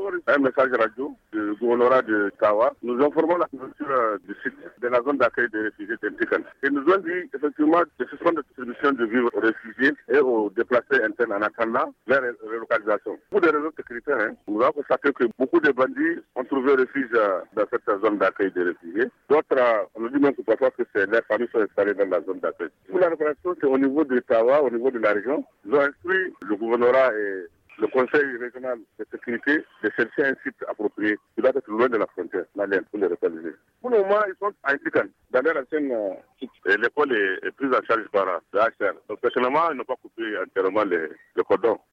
avons reçu un message radio du gouvernorat de Tawa. Nous informons la préfecture du site de la zone d'accueil des réfugiés d'Intikan. Et nous ont dit effectivement que ce sont des distributions de vivres aux réfugiés et aux déplacés internes en attendant leur relocalisation. Pour des raisons sécuritaires, nous avons constaté que beaucoup de bandits ont trouvé refuge dans cette zone d'accueil des réfugiés. D'autres, on nous dit même que parfois que leurs familles sont installées dans la zone d'accueil. Pour la réparation, c'est au niveau de Tawa, au niveau de la région. Ils ont instruit le gouvernorat et le conseil régional de sécurité de chercher un site approprié qui doit être loin de la frontière malienne pour les localiser. Pour le moment, ils sont à Intikan, dans leur ancienne site. Et l'école est prise en charge par le HCR. Donc, personnellement, ils n'ont pas coupé entièrement le cordon.